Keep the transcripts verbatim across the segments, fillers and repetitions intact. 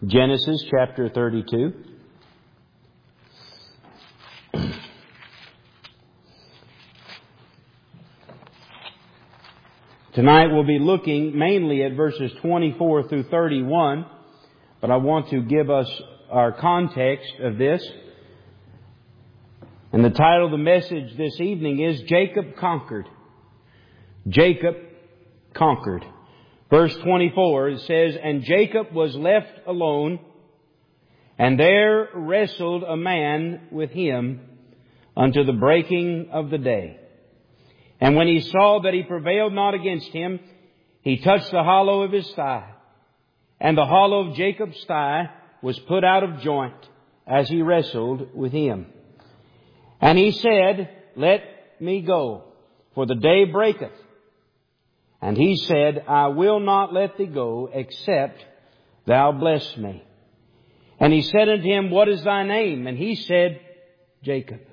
Genesis chapter thirty-two. Tonight we'll be looking mainly at verses twenty-four through thirty-one, but I want to give us our context of this. And the title of the message this evening is Jacob Conquered. Jacob Conquered. Verse twenty-four, it says, "And Jacob was left alone, and there wrestled a man with him unto the breaking of the day. And when he saw that he prevailed not against him, he touched the hollow of his thigh. And the hollow of Jacob's thigh was put out of joint as he wrestled with him. And he said, Let me go, for the day breaketh. And he said, I will not let thee go, except thou bless me. And he said unto him, What is thy name? And he said, Jacob.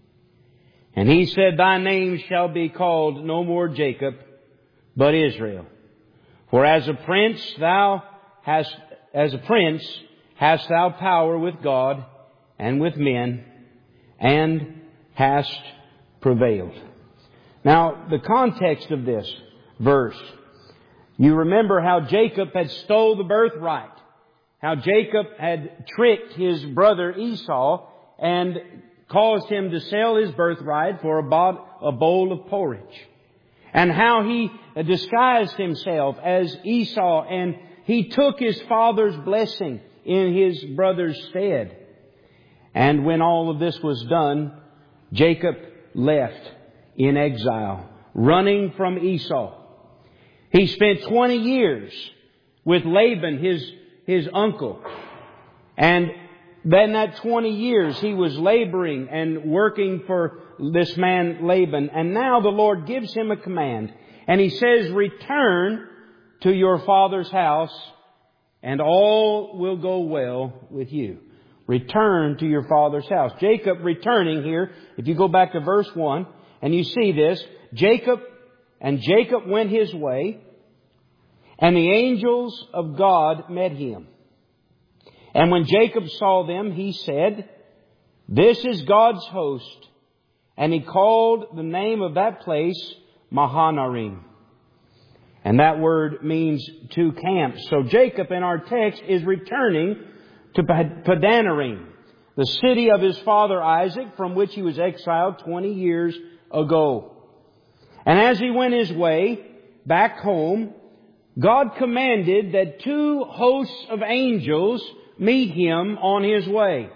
And he said, Thy name shall be called no more Jacob, but Israel. For as a prince thou hast, as a prince hast thou power with God and with men, and hast prevailed." Now, the context of this verse, you remember how Jacob had stole the birthright. How Jacob had tricked his brother Esau and caused him to sell his birthright for a bowl of porridge. And how he disguised himself as Esau and he took his father's blessing in his brother's stead. And when all of this was done, Jacob left in exile, running from Esau. He spent twenty years with Laban, his, his uncle. And then that twenty years he was laboring and working for this man Laban. And now the Lord gives him a command. And He says, Return to your father's house and all will go well with you. Return to your father's house. Jacob returning here, if you go back to verse one and you see this, Jacob And Jacob went his way, and the angels of God met him. And when Jacob saw them, he said, This is God's host. And he called the name of that place Mahanaim. And that word means two camps. So Jacob in our text is returning to Padanarim, the city of his father Isaac, from which he was exiled twenty years ago. And as he went his way back home, God commanded that two hosts of angels meet him on his way.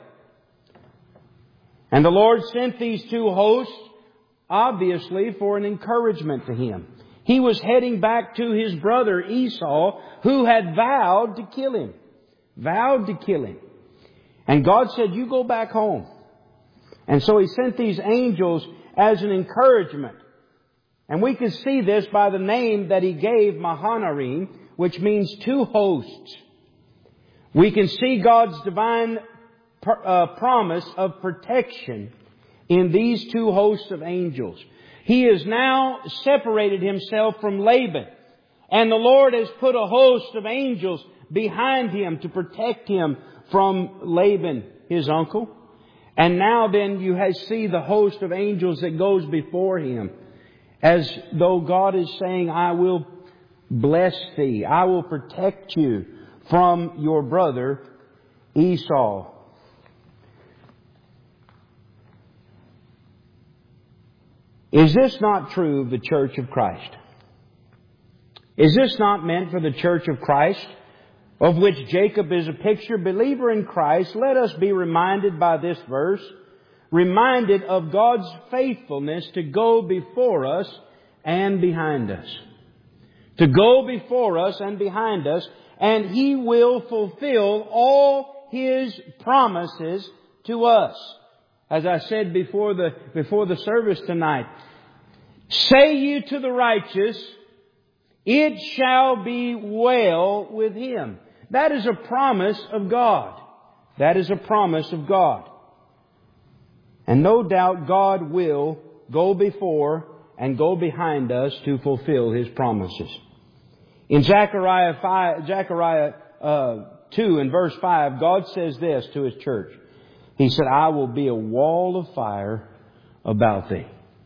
And the Lord sent these two hosts, obviously, for an encouragement to him. He was heading back to his brother Esau, who had vowed to kill him. Vowed to kill him. And God said, You go back home. And so He sent these angels as an encouragement. And we can see this by the name that He gave, Mahanaim, which means two hosts. We can see God's divine uh, promise of protection in these two hosts of angels. He has now separated Himself from Laban. And the Lord has put a host of angels behind him to protect him from Laban, his uncle. And now then you see the host of angels that goes before him. As though God is saying, I will bless thee. I will protect you from your brother Esau. Is this not true of the Church of Christ? Is this not meant for the Church of Christ, of which Jacob is a picture? Believer in Christ, let us be reminded by this verse, reminded of God's faithfulness to go before us and behind us. To go before us and behind us, and He will fulfill all His promises to us. As I said before the, before the service tonight, say ye to the righteous, it shall be well with him. That is a promise of God. That is a promise of God. And no doubt God will go before and go behind us to fulfill His promises. In Zechariah five, Zechariah uh, two and verse five, God says this to His church. He said, I will be a wall of fire about thee,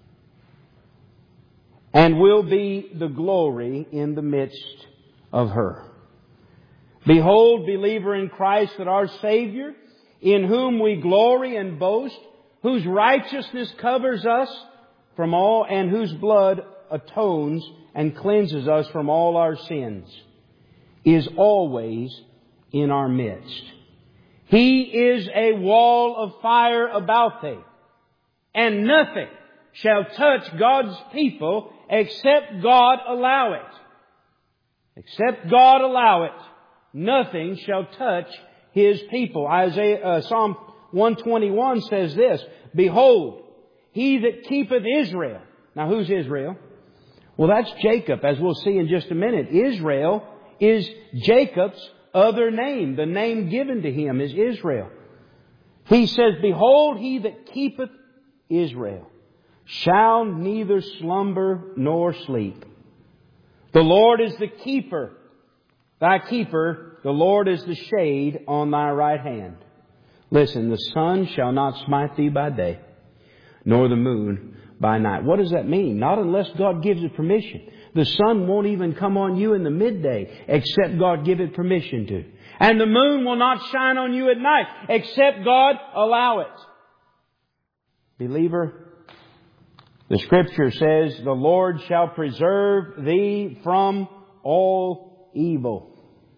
and will be the glory in the midst of her. Behold, believer in Christ, that our Savior, in whom we glory and boast, whose righteousness covers us from all, and whose blood atones and cleanses us from all our sins, is always in our midst. He is a wall of fire about thee, and nothing shall touch God's people except God allow it. Except God allow it, nothing shall touch His people. Isaiah, uh, Psalm one twenty-one says this, Behold, He that keepeth Israel. Now who's Israel? Well, that's Jacob, as we'll see in just a minute. Israel is Jacob's other name. The name given to him is Israel. He says, Behold, He that keepeth Israel shall neither slumber nor sleep. The Lord is the keeper. Thy keeper, the Lord is the shade on thy right hand. Listen, the sun shall not smite thee by day, nor the moon by night. What does that mean? Not unless God gives it permission. The sun won't even come on you in the midday except God give it permission to. And the moon will not shine on you at night except God allow it. Believer, the Scripture says, The Lord shall preserve thee from all evil.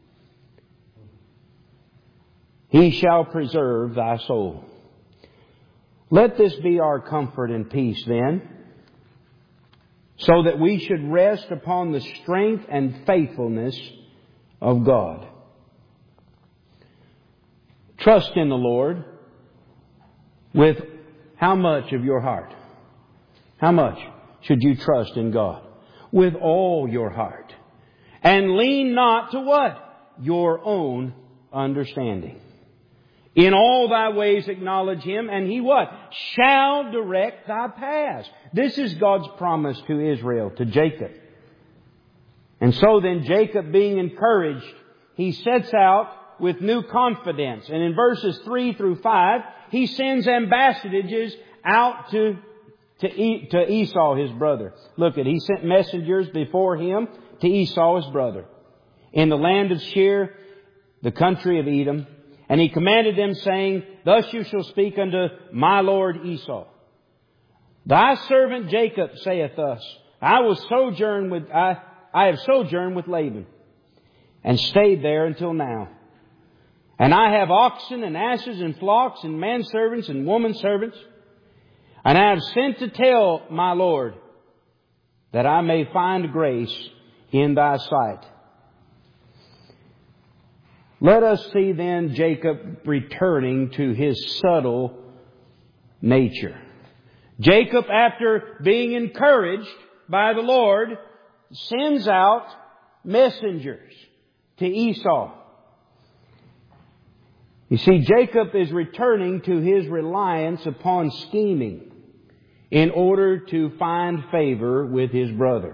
He shall preserve thy soul. Let this be our comfort and peace then, so that we should rest upon the strength and faithfulness of God. Trust in the Lord with how much of your heart? How much should you trust in God? With all your heart. And lean not to what? Your own understanding. In all thy ways acknowledge Him, and He what? Shall direct thy paths. This is God's promise to Israel, to Jacob. And so then Jacob, being encouraged, he sets out with new confidence. And in verses three through five, he sends ambassadors out to, to, e, to Esau, his brother. Look at, he sent messengers before him to Esau, his brother, in the land of Seir, the country of Edom. And he commanded them, saying, Thus you shall speak unto my lord Esau. Thy servant Jacob saith thus, I will sojourn with, I, I have sojourned with Laban, and stayed there until now. And I have oxen and asses and flocks and manservants and womanservants. And I have sent to tell my lord, that I may find grace in thy sight. Let us see then Jacob returning to his subtle nature. Jacob, after being encouraged by the Lord, sends out messengers to Esau. You see, Jacob is returning to his reliance upon scheming in order to find favor with his brother.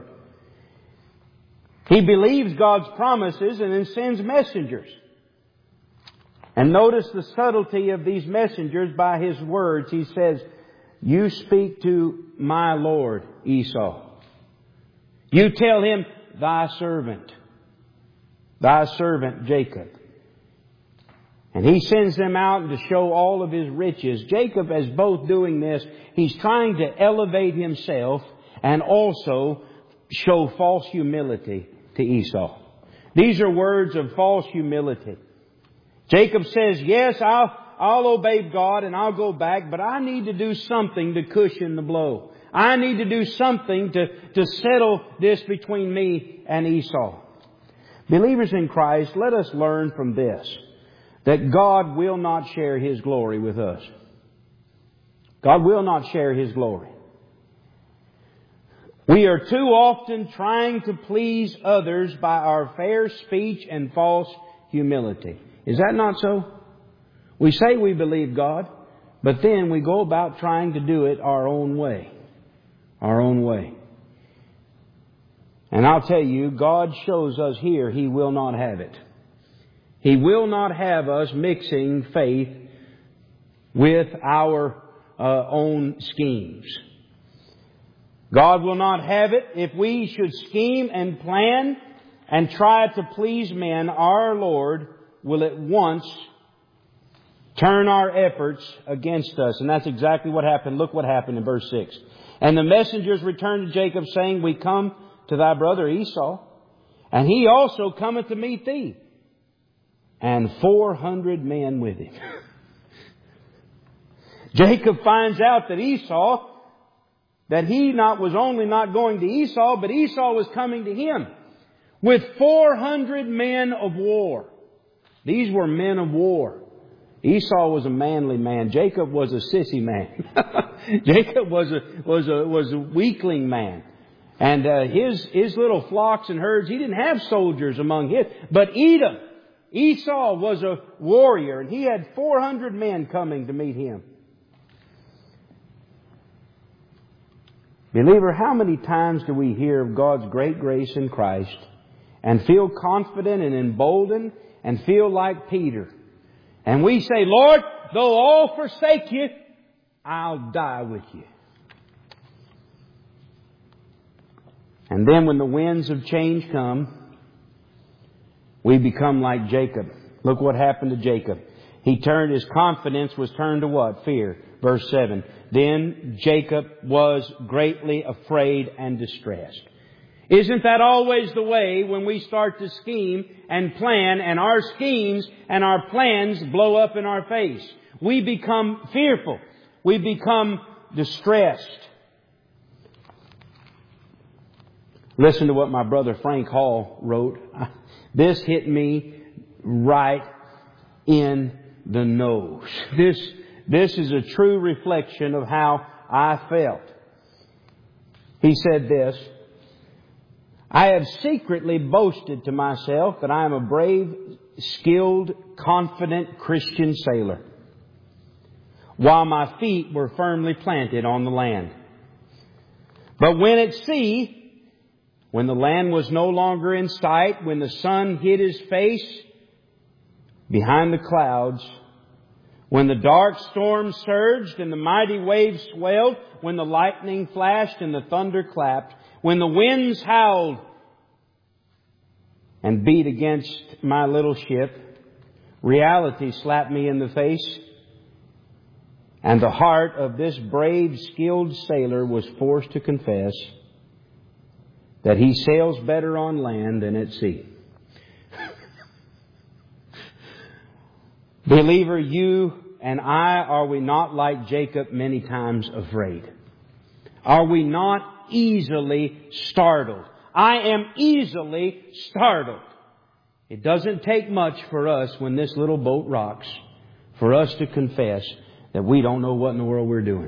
He believes God's promises and then sends messengers. And notice the subtlety of these messengers by his words. He says, You speak to my lord Esau. You tell him, Thy servant, thy servant Jacob. And he sends them out to show all of his riches. Jacob, as both doing this, he's trying to elevate himself and also show false humility to Esau. These are words of false humility. Jacob says, yes, I'll, I'll obey God and I'll go back, but I need to do something to cushion the blow. I need to do something to, to settle this between me and Esau. Believers in Christ, let us learn from this, that God will not share His glory with us. God will not share His glory. We are too often trying to please others by our fair speech and false humility. Is that not so? We say we believe God, but then we go about trying to do it our own way. Our own way. And I'll tell you, God shows us here He will not have it. He will not have us mixing faith with our uh, own schemes. God will not have it if we should scheme and plan and try to please men. Our Lord will at once turn our efforts against us. And that's exactly what happened. Look what happened in verse six. And the messengers returned to Jacob, saying, We come to thy brother Esau, and he also cometh to meet thee, and four hundred men with him. Jacob finds out that Esau, that he not was only not going to Esau, but Esau was coming to him with four hundred men of war. These were men of war. Esau was a manly man. Jacob was a sissy man. Jacob was a was a was a weakling man, and uh, his his little flocks and herds. He didn't have soldiers among his. But Edom, Esau was a warrior, and he had four hundred men coming to meet him. Believer, how many times do we hear of God's great grace in Christ and feel confident and emboldened and feel like Peter? And we say, Lord, though all forsake you, I'll die with you. And then when the winds of change come, we become like Jacob. Look what happened to Jacob. He turned, his confidence was turned to what? Fear. Verse seven. Then Jacob was greatly afraid and distressed. Isn't that always the way when we start to scheme and plan, and our schemes and our plans blow up in our face? We become fearful. We become distressed. Listen to what my brother Frank Hall wrote. This hit me right in the nose. This, this is a true reflection of how I felt. He said this, I have secretly boasted to myself that I am a brave, skilled, confident Christian sailor, while my feet were firmly planted on the land. But when at sea, when the land was no longer in sight, when the sun hid his face behind the clouds, when the dark storm surged and the mighty waves swelled, when the lightning flashed and the thunder clapped, when the winds howled and beat against my little ship, reality slapped me in the face, and the heart of this brave, skilled sailor was forced to confess that he sails better on land than at sea. Believer, you and I, are we not like Jacob many times afraid? Are we not easily startled? I am easily startled. It doesn't take much for us when this little boat rocks for us to confess that we don't know what in the world we're doing.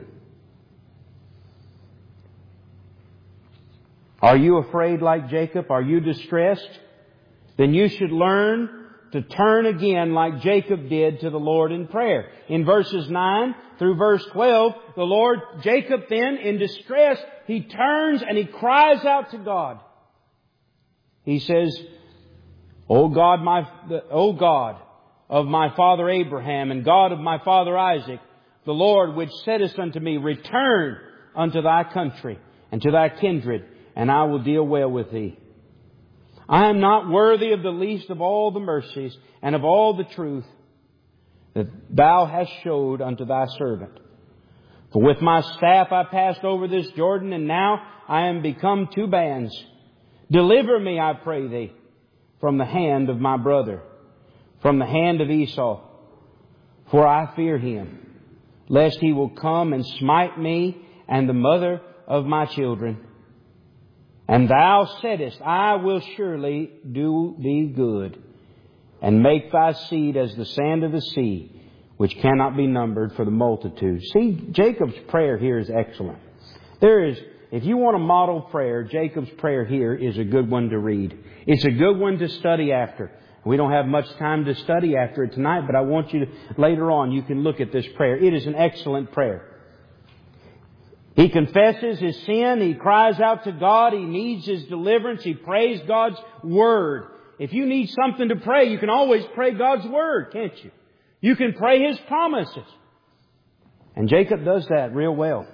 Are you afraid like Jacob? Are you distressed? Then you should learn to turn again like Jacob did to the Lord in prayer. In verses nine through verse twelve, the Lord, Jacob then, in distress, he turns and he cries out to God. He says, O God, my, O God of my father Abraham and God of my father Isaac, the Lord which saidest unto me, return unto thy country and to thy kindred, and I will deal well with thee. I am not worthy of the least of all the mercies and of all the truth that thou hast showed unto thy servant. For with my staff I passed over this Jordan, and now I am become two bands. Deliver me, I pray thee, from the hand of my brother, from the hand of Esau. For I fear him, lest he will come and smite me and the mother of my children. And thou saidest, I will surely do thee good, and make thy seed as the sand of the sea, which cannot be numbered for the multitude. See, Jacob's prayer here is excellent. There is, if you want a model prayer, Jacob's prayer here is a good one to read. It's a good one to study after. We don't have much time to study after it tonight, but I want you to, later on, you can look at this prayer. It is an excellent prayer. He confesses his sin. He cries out to God. He needs His deliverance. He prays God's Word. If you need something to pray, you can always pray God's Word, can't you? You can pray His promises. And Jacob does that real well.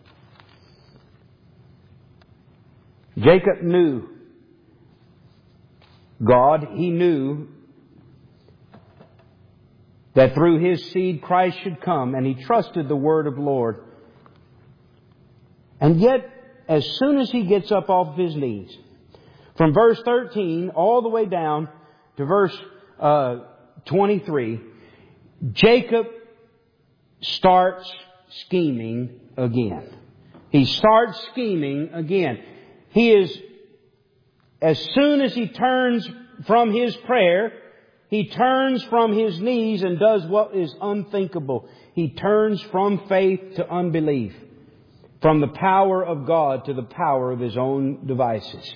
Jacob knew God. He knew that through his seed Christ should come, and he trusted the word of the Lord. And yet, as soon as he gets up off of his knees, from verse thirteen all the way down to verse uh, twenty-three, Jacob starts scheming again. He starts scheming again. He is, as soon as he turns from his prayer, he turns from his knees and does what is unthinkable. He turns from faith to unbelief, from the power of God to the power of his own devices.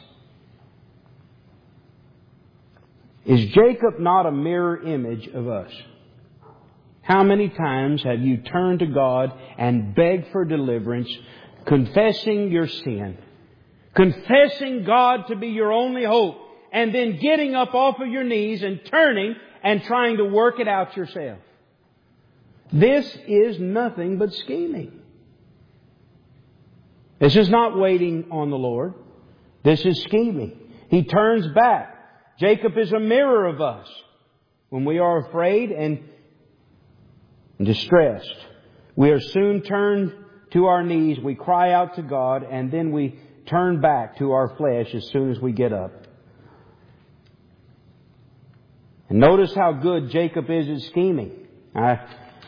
Is Jacob not a mirror image of us? How many times have you turned to God and begged for deliverance, confessing your sin, confessing God to be your only hope, and then getting up off of your knees and turning and trying to work it out yourself? This is nothing but scheming. This is not waiting on the Lord. This is scheming. He turns back. Jacob is a mirror of us. When we are afraid and distressed, we are soon turned to our knees. We cry out to God, and then we turn back to our flesh as soon as we get up. And notice how good Jacob is at scheming. I,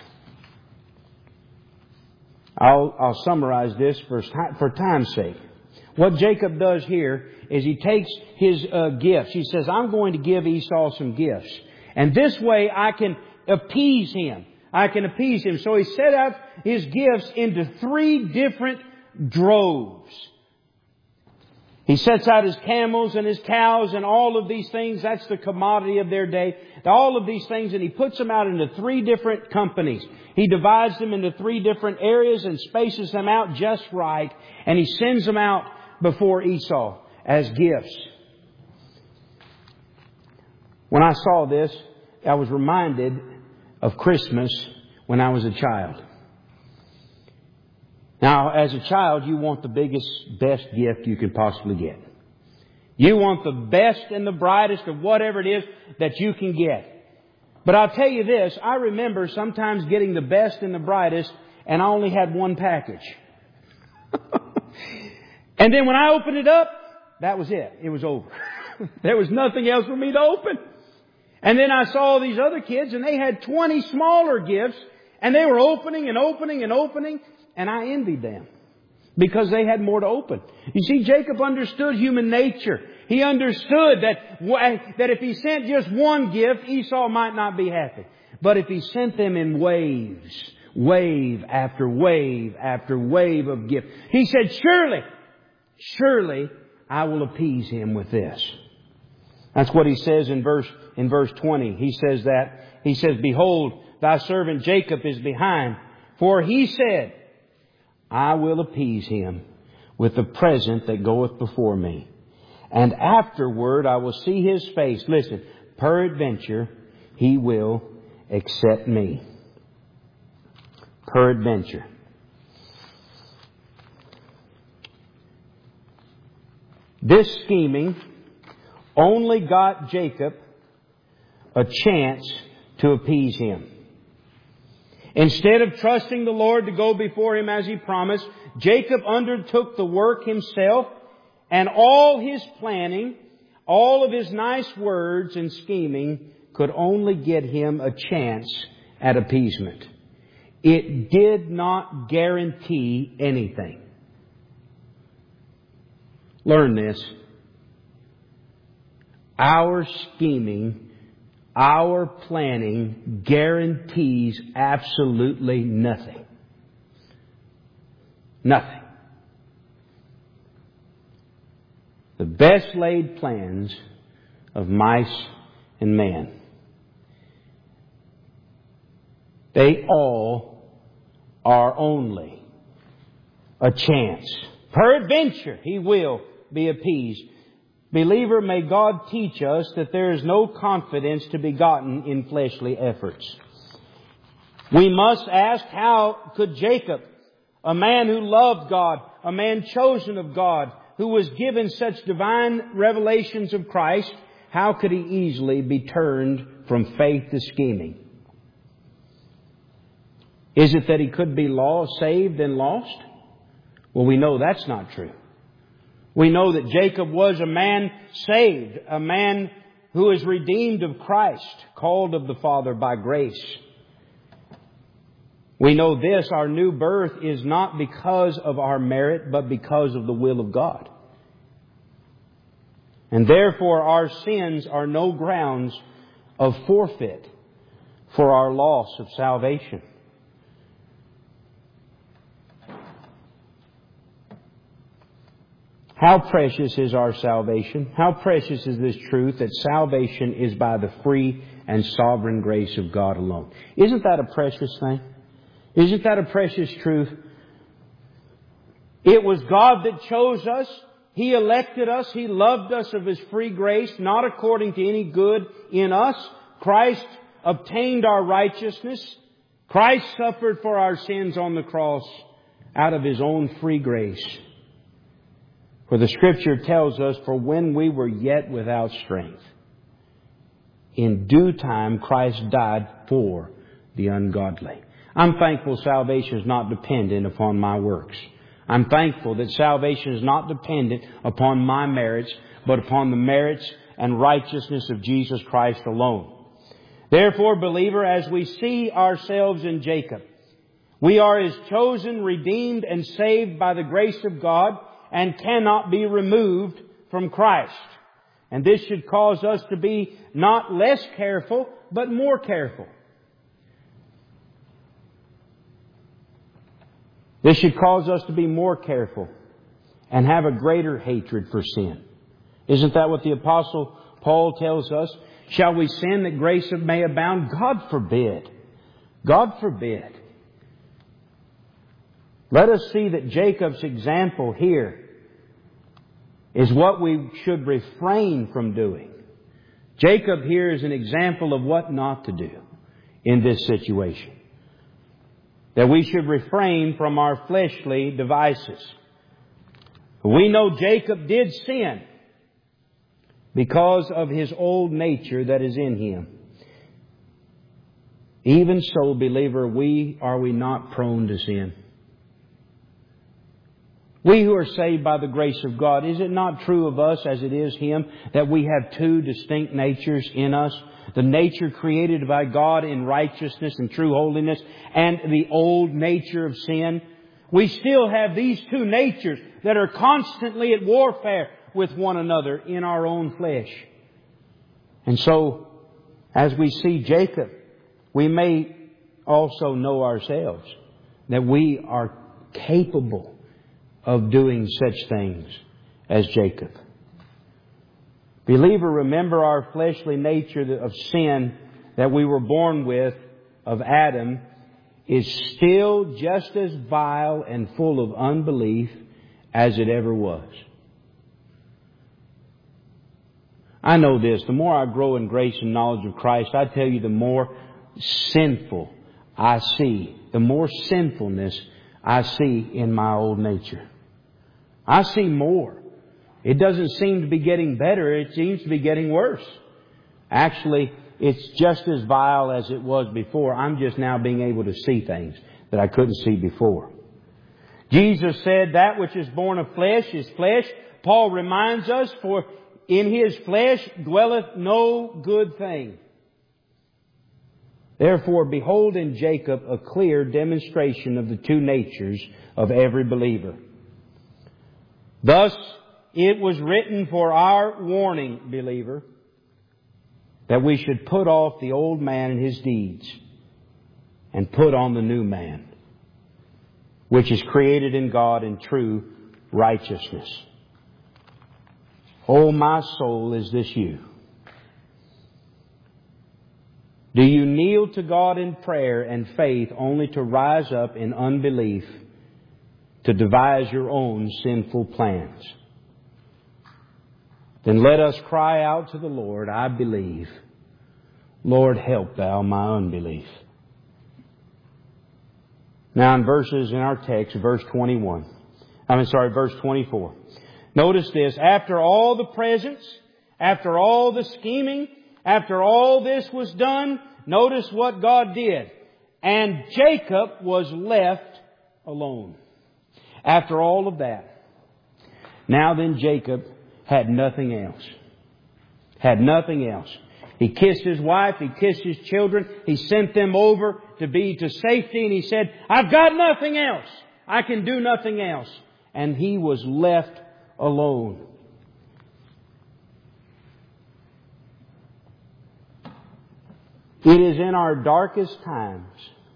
I'll, I'll summarize this for, for time's sake. What Jacob does here is he takes his uh, gifts. He says, I'm going to give Esau some gifts. And this way I can appease him. I can appease him. So he set out his gifts into three different droves. He sets out his camels and his cows and all of these things. That's the commodity of their day. All of these things, and he puts them out into three different companies. He divides them into three different areas and spaces them out just right. And he sends them out before Esau as gifts. When I saw this, I was reminded of Christmas when I was a child. Now, as a child, you want the biggest, best gift you can possibly get. You want the best and the brightest of whatever it is that you can get. But I'll tell you this, I remember sometimes getting the best and the brightest, and I only had one package. And then when I opened it up, that was it. It was over. There was nothing else for me to open. And then I saw these other kids, and they had twenty smaller gifts, and they were opening and opening and opening. And I envied them because they had more to open. You see, Jacob understood human nature. He understood that, that if he sent just one gift, Esau might not be happy. But if he sent them in waves, wave after wave after wave of gifts, he said, surely, surely I will appease him with this. That's what he says in verse, in verse twenty. He says that, he says, behold, thy servant Jacob is behind. For he said, I will appease him with the present that goeth before me. And afterward I will see his face. Listen, peradventure he will accept me. Peradventure. This scheming only got Jacob a chance to appease him. Instead of trusting the Lord to go before him as he promised, Jacob undertook the work himself, and all his planning, all of his nice words and scheming could only get him a chance at appeasement. It did not guarantee anything. Learn this. Our scheming, our planning guarantees absolutely nothing. Nothing. The best laid plans of mice and man, they all are only a chance. Peradventure he will be appeased. Believer, may God teach us that there is no confidence to be gotten in fleshly efforts. We must ask, how could Jacob, a man who loved God, a man chosen of God, who was given such divine revelations of Christ, how could he easily be turned from faith to scheming? Is it that he could be lost, saved and lost? Well, we know that's not true. We know that Jacob was a man saved, a man who is redeemed of Christ, called of the Father by grace. We know this, our new birth is not because of our merit, but because of the will of God. And therefore our sins are no grounds of forfeit for our loss of salvation. How precious is our salvation? How precious is this truth that salvation is by the free and sovereign grace of God alone? Isn't that a precious thing? Isn't that a precious truth? It was God that chose us. He elected us. He loved us of His free grace, not according to any good in us. Christ obtained our righteousness. Christ suffered for our sins on the cross out of His own free grace. For the Scripture tells us, for when we were yet without strength, in due time Christ died for the ungodly. I'm thankful salvation is not dependent upon my works. I'm thankful that salvation is not dependent upon my merits, but upon the merits and righteousness of Jesus Christ alone. Therefore, believer, as we see ourselves in Jacob, we are His chosen, redeemed, and saved by the grace of God, and cannot be removed from Christ. And this should cause us to be not less careful, but more careful. This should cause us to be more careful and have a greater hatred for sin. Isn't that what the Apostle Paul tells us? Shall we sin that grace may abound? God forbid. God forbid. Let us see that Jacob's example here is what we should refrain from doing. Jacob here is an example of what not to do in this situation. That we should refrain from our fleshly devices. We know Jacob did sin because of his old nature that is in him. Even so, believer, we are we not prone to sin? We who are saved by the grace of God, is it not true of us as it is Him that we have two distinct natures in us? The nature created by God in righteousness and true holiness, and the old nature of sin. We still have these two natures that are constantly at warfare with one another in our own flesh. And so, as we see Jacob, we may also know ourselves that we are capable of doing such things as Jacob. Believer, remember our fleshly nature of sin that we were born with, of Adam, is still just as vile and full of unbelief as it ever was. I know this. The more I grow in grace and knowledge of Christ, I tell you, the more sinful I see, the more sinfulness I see in my old nature. I see more. It doesn't seem to be getting better. It seems to be getting worse. Actually, it's just as vile as it was before. I'm just now being able to see things that I couldn't see before. Jesus said, that which is born of flesh is flesh. Paul reminds us, for in His flesh dwelleth no good thing. Therefore, behold in Jacob a clear demonstration of the two natures of every believer. Thus, it was written for our warning, believer, that we should put off the old man and his deeds and put on the new man, which is created in God in true righteousness. O my soul, is this you? Do you kneel to God in prayer and faith only to rise up in unbelief to devise your own sinful plans? then let us cry out to the Lord, I believe. Lord, help Thou my unbelief. Now in verses in our text, verse twenty-one. I mean, sorry, verse twenty-four. Notice this. After all the presents, after all the scheming, after all this was done, notice what God did. And Jacob was left alone. After all of that. Now then Jacob had nothing else. Had nothing else. He kissed his wife. He kissed his children. He sent them over to be to safety. And he said, I've got nothing else. I can do nothing else. And he was left alone. It is in our darkest times,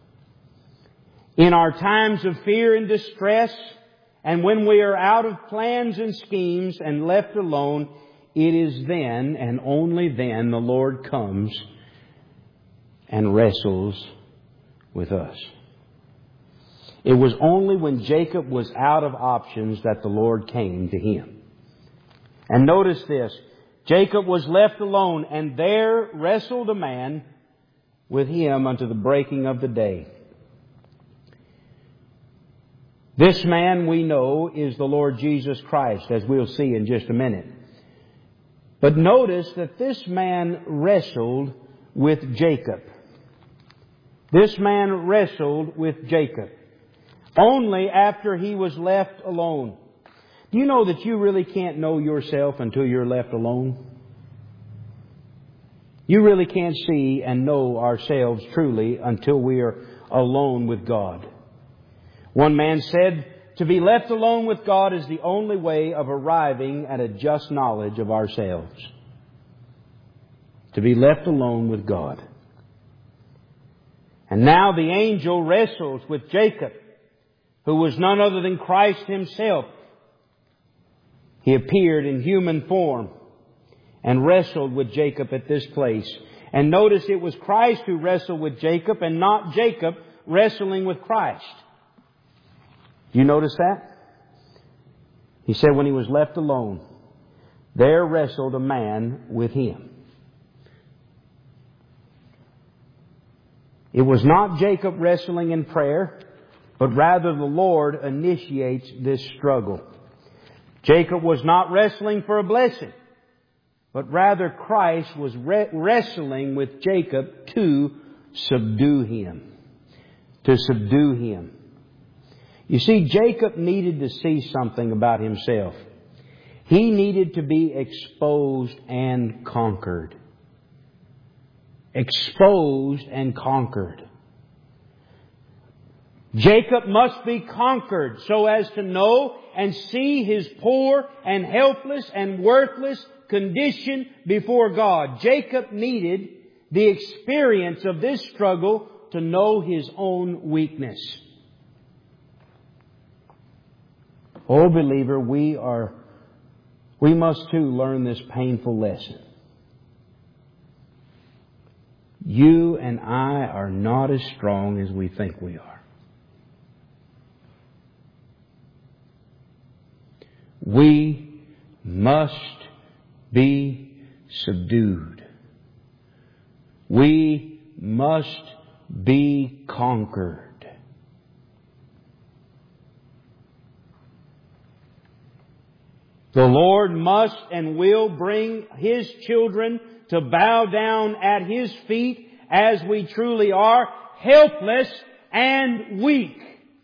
in our times of fear and distress, and when we are out of plans and schemes and left alone, it is then and only then the Lord comes and wrestles with us. It was only when Jacob was out of options that the Lord came to him. And notice this. Jacob was left alone, and there wrestled a man with him unto the breaking of the day. This man we know is the Lord Jesus Christ, as we'll see in just a minute. But notice that this man wrestled with Jacob. This man wrestled with Jacob. Only after he was left alone. Do you know that you really can't know yourself until you're left alone? You really can't see and know ourselves truly until we are alone with God. One man said, to be left alone with God is the only way of arriving at a just knowledge of ourselves. To be left alone with God. And now the angel wrestles with Jacob, who was none other than Christ Himself. He appeared in human form and wrestled with Jacob at this place. And notice it was Christ who wrestled with Jacob and not Jacob wrestling with Christ. You notice that? He said when he was left alone, there wrestled a man with him. It was not Jacob wrestling in prayer, but rather the Lord initiates this struggle. Jacob was not wrestling for a blessing, but rather Christ was re- wrestling with Jacob to subdue him. To subdue him. You see, Jacob needed to see something about himself. He needed to be exposed and conquered. Exposed and conquered. Jacob must be conquered so as to know and see his poor and helpless and worthless condition before God. Jacob needed the experience of this struggle to know his own weakness. Oh, believer, we are, we must too learn this painful lesson. You and I are not as strong as we think we are. We must be subdued. We must be conquered. The Lord must and will bring His children to bow down at His feet as we truly are, helpless and weak.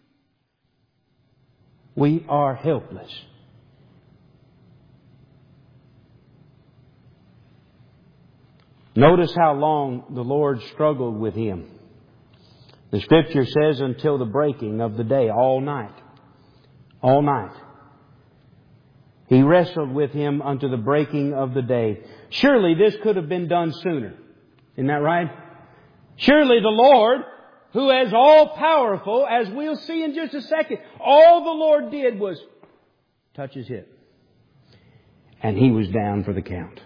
We are helpless. Notice how long the Lord struggled with him. The Scripture says until the breaking of the day, all night. All night. He wrestled with him unto the breaking of the day. Surely this could have been done sooner. Isn't that right? Surely the Lord, who is all powerful, as we'll see in just a second, all the Lord did was touch his hip. And he was down for the count.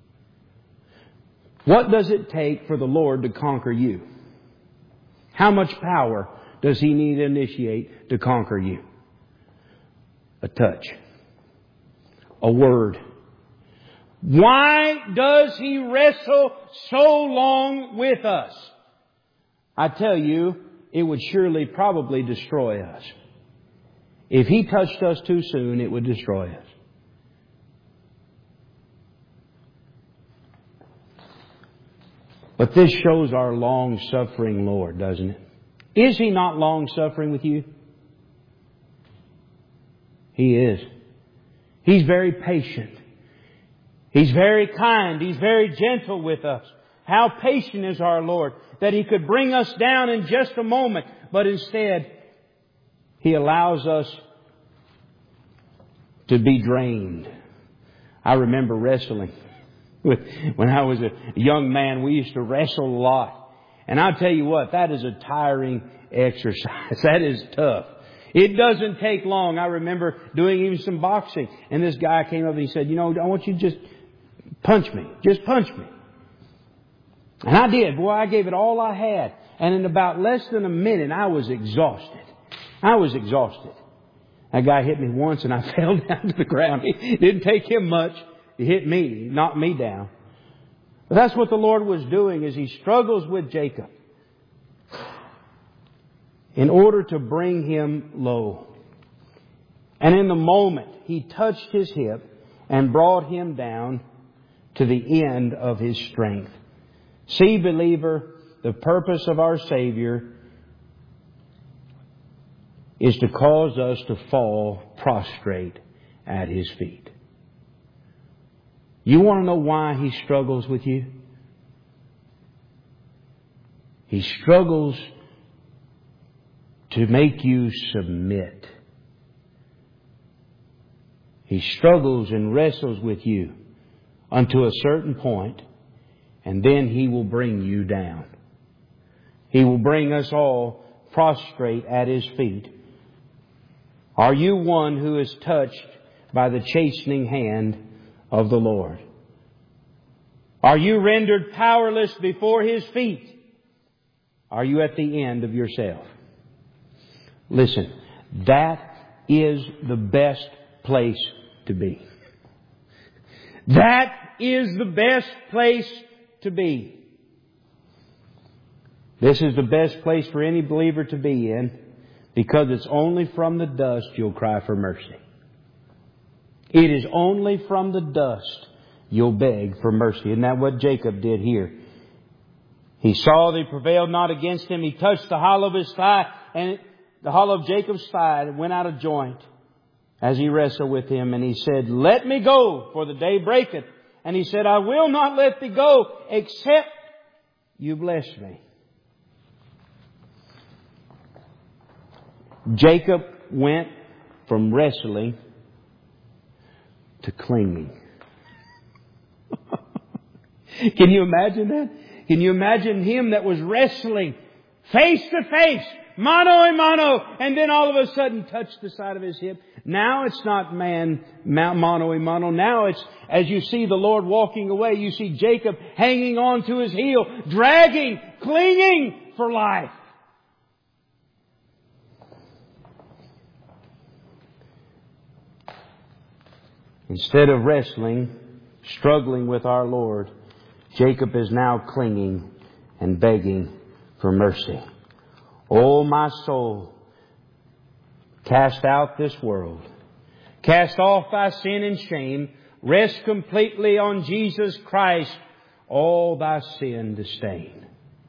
What does it take for the Lord to conquer you? How much power does He need to initiate to conquer you? A touch. A word. Why does He wrestle so long with us? I tell you, it would surely probably destroy us. If He touched us too soon, it would destroy us. But this shows our long-suffering Lord, doesn't it? Is He not long-suffering with you? He is. He's very patient. He's very kind. He's very gentle with us. How patient is our Lord that He could bring us down in just a moment, but instead He allows us to be drained. I remember wrestling. When I was a young man, we used to wrestle a lot. And I'll tell you what, that is a tiring exercise. That is tough. It doesn't take long. I remember doing even some boxing. And this guy came up and he said, you know, I want you to just punch me. Just punch me. And I did. Boy, I gave it all I had. And in about less than a minute, I was exhausted. I was exhausted. That guy hit me once and I fell down to the ground. It didn't take him much. He hit me, knocked me down. But that's what the Lord was doing as He struggles with Jacob in order to bring him low. And in the moment, He touched his hip and brought him down to the end of his strength. See, believer, the purpose of our Savior is to cause us to fall prostrate at His feet. You want to know why He struggles with you? He struggles to make you submit. He struggles and wrestles with you unto a certain point, and then He will bring you down. He will bring us all prostrate at His feet. Are you one who is touched by the chastening hand of the Lord? Are you rendered powerless before His feet? Are you at the end of yourself? Listen, that is the best place to be. That is the best place to be. This is the best place for any believer to be in, because it's only from the dust you'll cry for mercy. It is only from the dust you'll beg for mercy. Isn't that what Jacob did here? He saw they prevailed not against him. He touched the hollow of his thigh, and the hollow of Jacob's thigh went out of joint as he wrestled with him. And he said, let me go, for the day breaketh. And he said, I will not let thee go, except you bless me. Jacob went from wrestling to clinging. Can you imagine that? Can you imagine him that was wrestling face to face, mano a mano, and then all of a sudden touched the side of his hip? Now it's not man mano a mano. Now it's, as you see the Lord walking away, you see Jacob hanging on to his heel, dragging, clinging for life. Instead of wrestling, struggling with our Lord, Jacob is now clinging and begging for mercy. Oh, my soul, cast out this world. Cast off thy sin and shame. Rest completely on Jesus Christ, all thy sin to stain.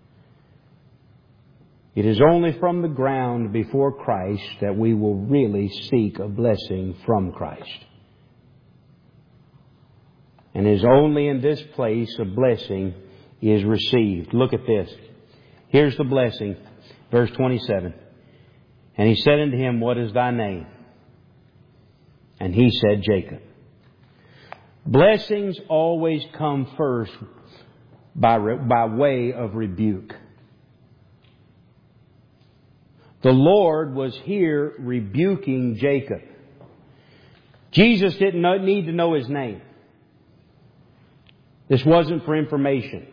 It is only from the ground before Christ that we will really seek a blessing from Christ. And it is only in this place a blessing is received. Look at this. Here's the blessing. Verse twenty-seven. And he said unto him, what is thy name? And he said, Jacob. Blessings always come first by, by way of rebuke. The Lord was here rebuking Jacob. Jesus didn't need to know his name. This wasn't for information.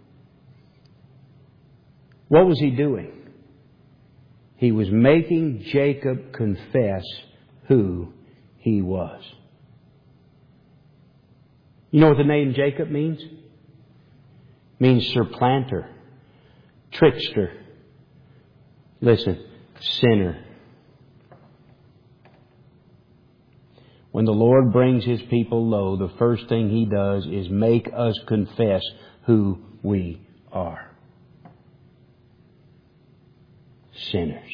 What was he doing? He was making Jacob confess who he was. You know what the name Jacob means? It means supplanter, trickster. Listen, sinner. When the Lord brings His people low, the first thing He does is make us confess who we are. Sinners.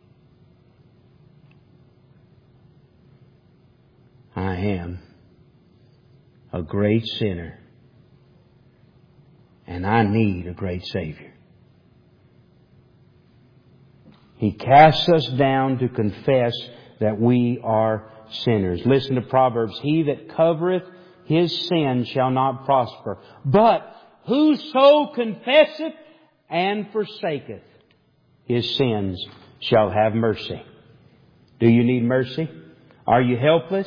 I am a great sinner, and I need a great Savior. He casts us down to confess that we are sinners. Listen to Proverbs. He that covereth his sin shall not prosper, but whoso confesseth and forsaketh his sins shall have mercy. Do you need mercy? Are you helpless?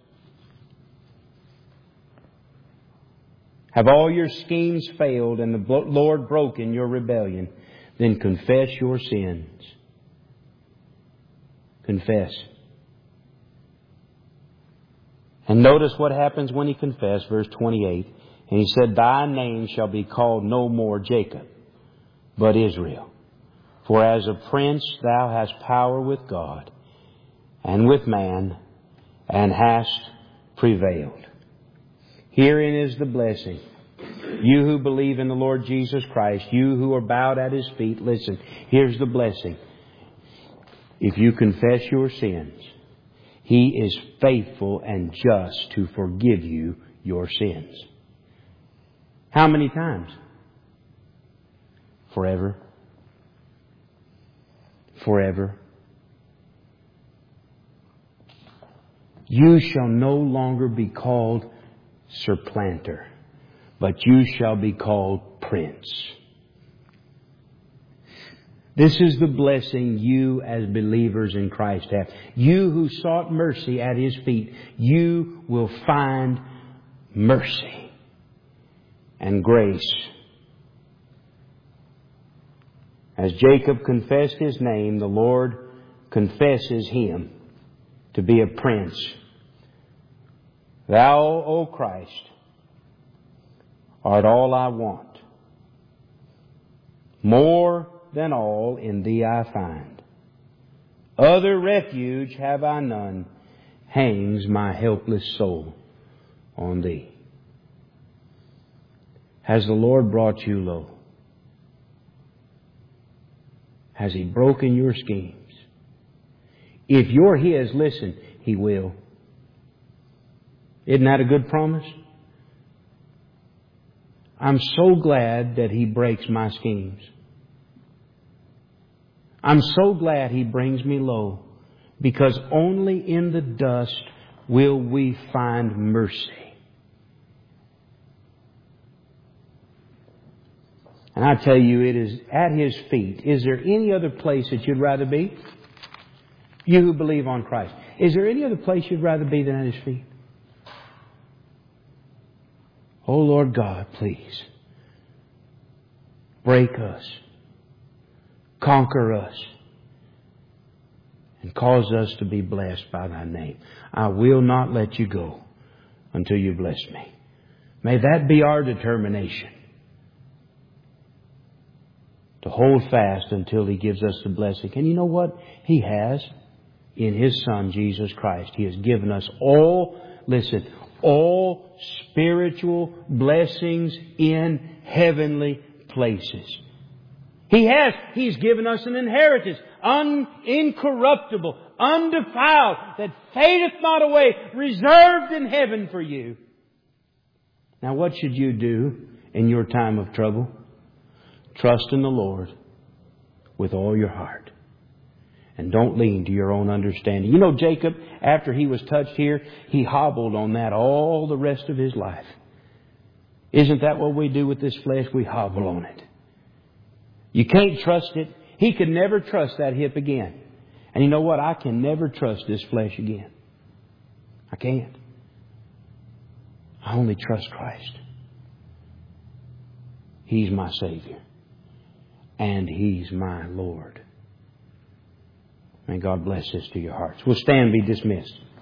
Have all your schemes failed and the Lord broken your rebellion? Then confess your sins. Confess. And notice what happens when he confessed, verse twenty-eight. And he said, Thy name shall be called no more Jacob, but Israel. For as a prince thou hast power with God and with man, and hast prevailed. Herein is the blessing. You who believe in the Lord Jesus Christ, you who are bowed at His feet, listen, here's the blessing. If you confess your sins, He is faithful and just to forgive you your sins. How many times? Forever. Forever. You shall no longer be called supplanter, but you shall be called prince. This is the blessing you as believers in Christ have. You who sought mercy at His feet, you will find mercy and grace. As Jacob confessed his name, the Lord confesses him to be a prince. Thou, O Christ, art all I want. More than all in Thee I find. Other refuge have I none. Hangs my helpless soul on Thee. Has the Lord brought you low? Has He broken your schemes? If you're His, listen, He will. Isn't that a good promise? I'm so glad that He breaks my schemes. I'm so glad He brings me low, because only in the dust will we find mercy. And I tell you, it is at His feet. Is there any other place that you'd rather be? You who believe on Christ. Is there any other place you'd rather be than at His feet? Oh Lord God, please. Break us. Conquer us. And cause us to be blessed by Thy name. I will not let You go until You bless me. May that be our determination. To hold fast until He gives us the blessing. And you know what? He has. In His Son, Jesus Christ. He has given us all, listen, all spiritual blessings in heavenly places. He has. He's given us an inheritance, un, incorruptible, undefiled, that fadeth not away, reserved in heaven for you. Now what should you do in your time of trouble? Trust in the Lord with all your heart. And don't lean to your own understanding. You know, Jacob, after he was touched here, he hobbled on that all the rest of his life. Isn't that what we do with this flesh? We hobble on it. You can't trust it. He could never trust that hip again. And you know what? I can never trust this flesh again. I can't. I only trust Christ. He's my Savior. And He's my Lord. May God bless this to your hearts. We'll stand and be dismissed.